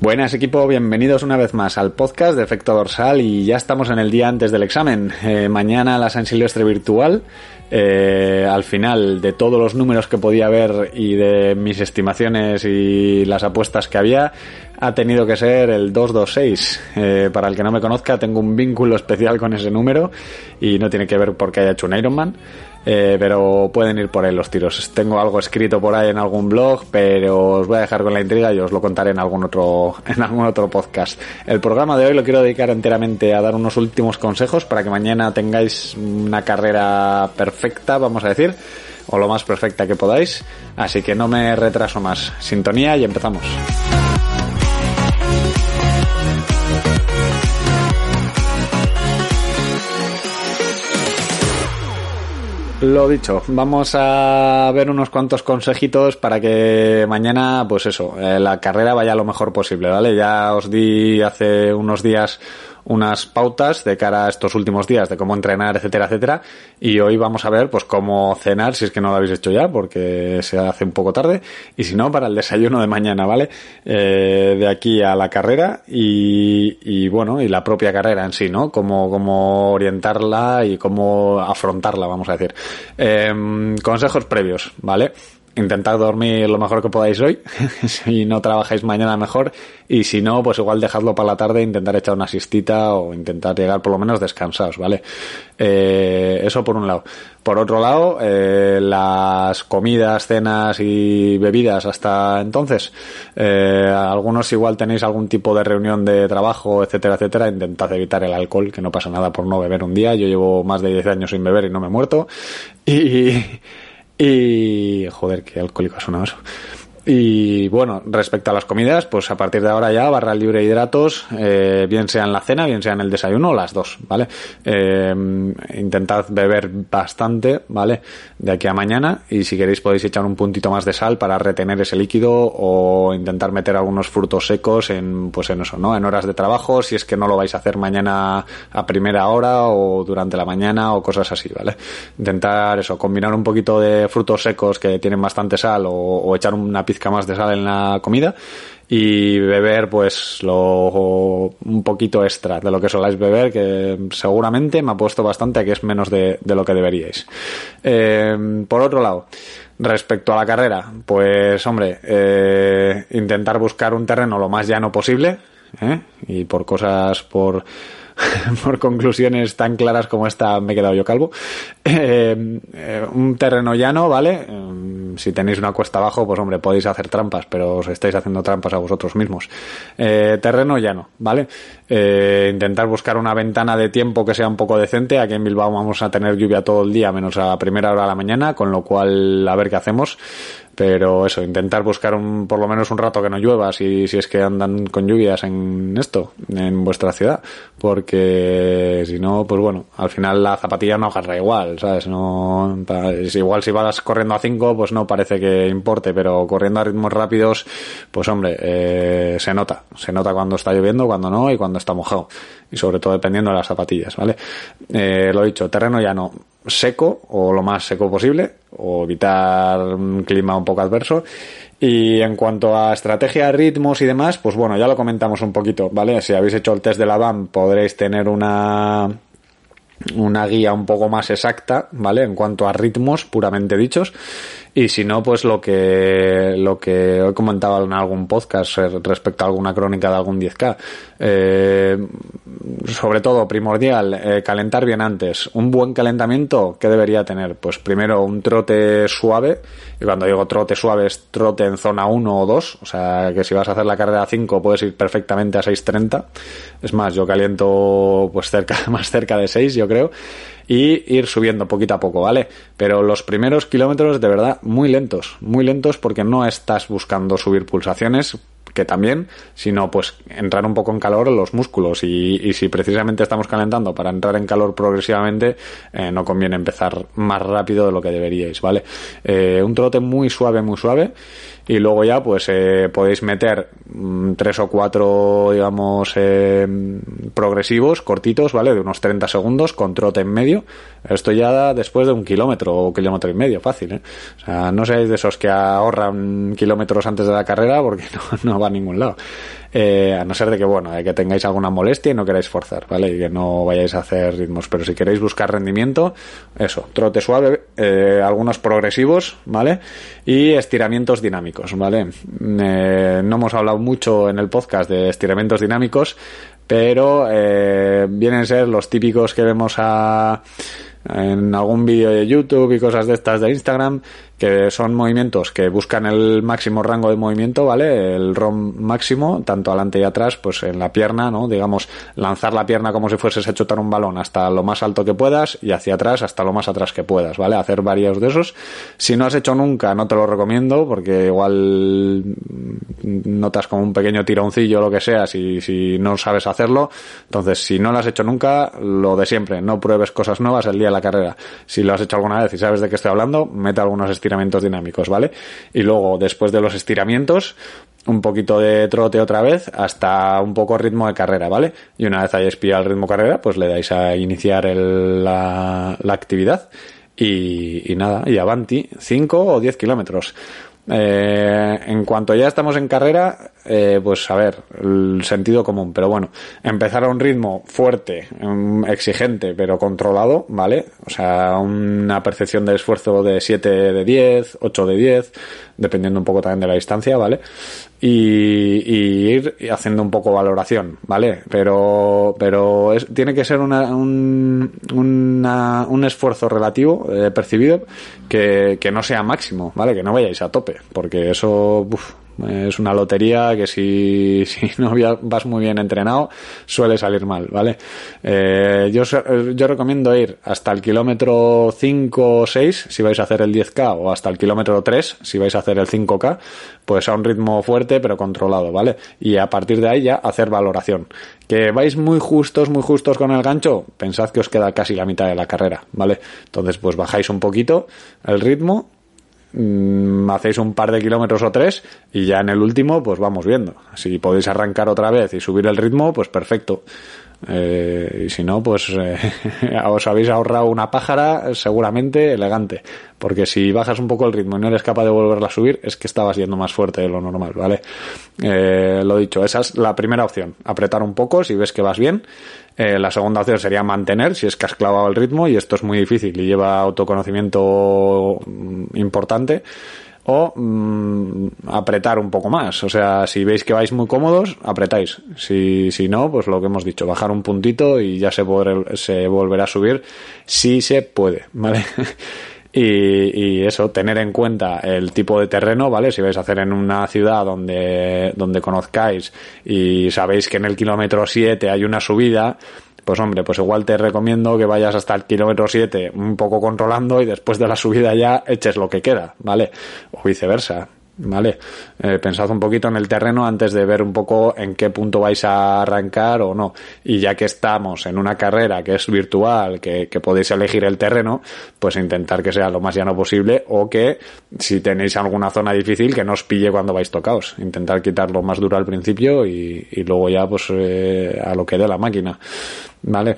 Buenas equipo, bienvenidos una vez más al podcast de Efecto Dorsal y ya estamos en el día antes del examen. Mañana la San Silvestre virtual. Al final de todos los números que podía ver y de mis estimaciones y las apuestas que había, ha tenido que ser el 226. Para el que no me conozca, tengo un vínculo especial con ese número y no tiene que ver porque haya hecho un Ironman. Pero pueden ir por ahí los tiros. Tengo algo escrito por ahí en algún blog, pero os voy a dejar con la intriga y os lo contaré en algún otro podcast. El programa de hoy lo quiero dedicar enteramente a dar unos últimos consejos para que mañana tengáis una carrera perfecta, vamos a decir, o lo más perfecta que podáis. Así que no me retraso más. Sintonía y empezamos. Lo dicho, vamos a ver unos cuantos consejitos para que mañana, pues eso, la carrera vaya lo mejor posible, ¿vale? Ya os di hace unos días unas pautas de cara a estos últimos días de cómo entrenar, etcétera, etcétera, y hoy vamos a ver pues cómo cenar, si es que no lo habéis hecho ya, porque se hace un poco tarde, y si no, para el desayuno de mañana, ¿vale? De aquí a la carrera y bueno, y la propia carrera en sí, ¿no? Cómo orientarla y cómo afrontarla, vamos a decir. Consejos previos, ¿vale? Intentad dormir lo mejor que podáis hoy, si no trabajáis mañana mejor, y si no, pues igual dejadlo para la tarde, intentar echar una siestita o intentar llegar por lo menos descansados, ¿vale? Eso por un lado. Por otro lado, las comidas, cenas y bebidas hasta entonces, algunos igual tenéis algún tipo de reunión de trabajo, etcétera, etcétera, intentad evitar el alcohol, que no pasa nada por no beber un día. Yo llevo más de 10 años sin beber y no me he muerto, y joder, qué alcohólico ha sonado eso. Y bueno, respecto a las comidas, pues a partir de ahora ya barra libre de hidratos, bien sea en la cena, bien sea en el desayuno, las dos, ¿vale? Intentad beber bastante, ¿vale? De aquí a mañana, y si queréis podéis echar un puntito más de sal para retener ese líquido, o intentar meter algunos frutos secos en eso, ¿no? En horas de trabajo, si es que no lo vais a hacer mañana a primera hora o durante la mañana o cosas así, ¿vale? Intentar eso, combinar un poquito de frutos secos que tienen bastante sal o echar una pizca más de sal en la comida y beber pues un poquito extra de lo que soláis beber, que seguramente me ha puesto bastante a que es menos de lo que deberíais. Por otro lado, respecto a la carrera, pues hombre, intentar buscar un terreno lo más llano posible, y por conclusiones tan claras como esta me he quedado yo calvo. Un terreno llano, ¿vale? Si tenéis una cuesta abajo, pues hombre, podéis hacer trampas, pero os estáis haciendo trampas a vosotros mismos. Terreno llano, ¿vale? Intentar buscar una ventana de tiempo que sea un poco decente. Aquí en Bilbao vamos a tener lluvia todo el día, menos a primera hora de la mañana, con lo cual a ver qué hacemos. Pero eso, intentar buscar por lo menos un rato que no llueva, si es que andan con lluvias en vuestra ciudad, porque si no, pues bueno, al final la zapatilla no agarra igual, ¿sabes? No, igual si vas corriendo a 5, pues no parece que importe, pero corriendo a ritmos rápidos, pues hombre, se nota cuando está lloviendo, cuando no, y cuando está mojado, y sobre todo dependiendo de las zapatillas, ¿vale? Lo dicho, terreno llano, seco o lo más seco posible, o evitar un clima un poco adverso. Y en cuanto a estrategia, ritmos y demás, pues bueno, ya lo comentamos un poquito, ¿vale? Si habéis hecho el test de la BAM podréis tener una guía un poco más exacta, ¿vale? En cuanto a ritmos puramente dichos. Y si no, pues lo que he comentado en algún podcast respecto a alguna crónica de algún 10K. Sobre todo, primordial, calentar bien antes. Un buen calentamiento, ¿qué debería tener? Pues primero un trote suave. Y cuando digo trote suave es trote en zona 1 o 2. O sea, que si vas a hacer la carrera a 5 puedes ir perfectamente a 6:30. Es más, yo caliento pues más cerca de 6, yo creo. Y ir subiendo poquito a poco, ¿vale? Pero los primeros kilómetros, de verdad, muy lentos porque no estás buscando subir pulsaciones, que también, sino pues entrar un poco en calor en los músculos, y si precisamente estamos calentando para entrar en calor progresivamente, no conviene empezar más rápido de lo que deberíais, ¿vale? Un trote muy suave, y luego ya pues podéis meter 3 o 4, digamos, progresivos, cortitos, ¿vale? De unos 30 segundos con trote en medio. Esto ya después de 1 kilómetro o 1,5 kilómetros, fácil, ¿eh? O sea, no seáis de esos que ahorran kilómetros antes de la carrera, porque no va a ningún lado. A no ser de que, bueno, de que tengáis alguna molestia y no queráis forzar, ¿vale? Y que no vayáis a hacer ritmos. Pero si queréis buscar rendimiento, eso, trote suave, algunos progresivos, ¿vale? Y estiramientos dinámicos, ¿vale? No hemos hablado mucho en el podcast de estiramientos dinámicos, pero vienen a ser los típicos que vemos en algún vídeo de YouTube y cosas de estas de Instagram, que son movimientos que buscan el máximo rango de movimiento, ¿vale? El ROM máximo, tanto adelante y atrás, pues en la pierna, ¿no? Digamos, lanzar la pierna como si fueses a chutar un balón hasta lo más alto que puedas y hacia atrás hasta lo más atrás que puedas, ¿vale? Hacer varios de esos. Si no has hecho nunca, no te lo recomiendo, porque igual notas como un pequeño tironcillo o lo que sea si no sabes hacerlo. Entonces, si no lo has hecho nunca, lo de siempre, no pruebes cosas nuevas el día de la carrera. Si lo has hecho alguna vez y sabes de qué estoy hablando, mete algunos estiramientos dinámicos, ¿vale? Y luego, después de los estiramientos, un poquito de trote otra vez hasta un poco ritmo de carrera, ¿vale? Y una vez hayáis pillado el ritmo carrera, pues le dais a iniciar la actividad y nada, y avanti, 5 o 10 kilómetros. En cuanto ya estamos en carrera, pues a ver, el sentido común, pero bueno, empezar a un ritmo fuerte, exigente, pero controlado, ¿vale? O sea, una percepción del esfuerzo de 7 de 10, 8 de 10, dependiendo un poco también de la distancia, ¿vale? Y ir haciendo un poco valoración, ¿vale? Pero tiene que ser un esfuerzo relativo, percibido, que no sea máximo, ¿vale? Que no vayáis a tope, porque eso, es una lotería que si no vas muy bien entrenado suele salir mal, ¿vale? Yo recomiendo ir hasta el kilómetro 5 o 6 si vais a hacer el 10K, o hasta el kilómetro 3 si vais a hacer el 5K, pues a un ritmo fuerte pero controlado, ¿vale? Y a partir de ahí ya hacer valoración. Que vais muy justos con el gancho, pensad que os queda casi la mitad de la carrera, ¿vale? Entonces pues bajáis un poquito el ritmo, hacéis un par de kilómetros o 3 y ya en el último pues vamos viendo. Si podéis arrancar otra vez y subir el ritmo, pues perfecto. Y si no, pues os habéis ahorrado una pájara seguramente elegante, porque si bajas un poco el ritmo y no eres capaz de volverla a subir, es que estabas yendo más fuerte de lo normal, ¿vale? Lo dicho, esa es la primera opción, apretar un poco si ves que vas bien. La segunda opción sería mantener, si es que has clavado el ritmo, y esto es muy difícil y lleva autoconocimiento importante. O apretar un poco más, o sea, si veis que vais muy cómodos, apretáis. Si no, pues lo que hemos dicho, bajar un puntito y ya se volverá a subir si se puede, ¿vale? Y eso, tener en cuenta el tipo de terreno, ¿vale? Si vais a hacer en una ciudad donde conozcáis y sabéis que en el kilómetro 7 hay una subida, pues hombre, pues igual te recomiendo que vayas hasta el kilómetro 7 un poco controlando y después de la subida ya eches lo que queda, ¿vale? O viceversa, ¿vale? Pensad un poquito en el terreno antes de ver un poco en qué punto vais a arrancar o no. Y ya que estamos en una carrera que es virtual, que podéis elegir el terreno, pues intentar que sea lo más llano posible, o que si tenéis alguna zona difícil que no os pille cuando vais tocaos. Intentar quitarlo más duro al principio y luego ya pues a lo que dé la máquina, ¿vale?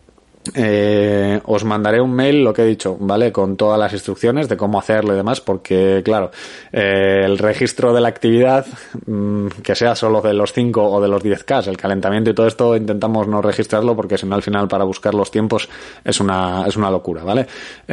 Os mandaré un mail, lo que he dicho, ¿vale? Con todas las instrucciones de cómo hacerlo y demás, porque claro, el registro de la actividad, que sea solo de los 5 o de los 10K, el calentamiento y todo esto, intentamos no registrarlo, porque si no al final para buscar los tiempos es una locura, ¿vale?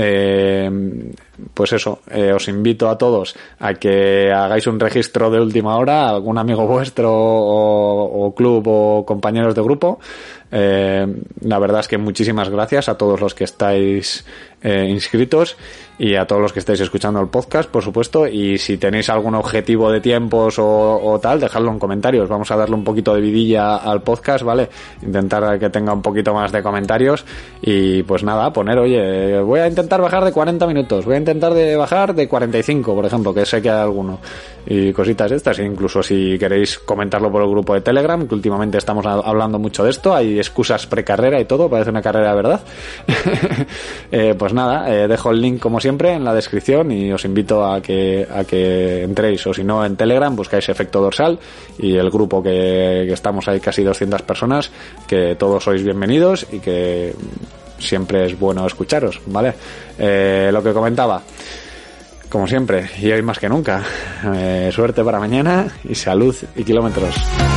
Pues eso, os invito a todos a que hagáis un registro de última hora, algún amigo vuestro o club o compañeros de grupo. La verdad es que muchísimas gracias a todos los que estáis inscritos y a todos los que estáis escuchando el podcast, por supuesto. Y si tenéis algún objetivo de tiempos o tal, dejadlo en comentarios. Vamos a darle un poquito de vidilla al podcast, ¿vale? Intentar que tenga un poquito más de comentarios. Y pues nada, poner, oye, voy a intentar bajar de 40 minutos, voy a intentar bajar de 45, por ejemplo, que sé que hay alguno. Y cositas estas, e incluso si queréis comentarlo por el grupo de Telegram, que últimamente estamos hablando mucho de esto, hay excusas precarrera y todo, parece una carrera de verdad. Pues nada, dejo el link como siempre en la descripción y os invito a que entréis, o si no en Telegram buscáis Efecto Dorsal y el grupo que estamos ahí casi 200 personas, que todos sois bienvenidos y que siempre es bueno escucharos, ¿vale? Lo que comentaba, como siempre, y hoy más que nunca. Suerte para mañana y salud y kilómetros.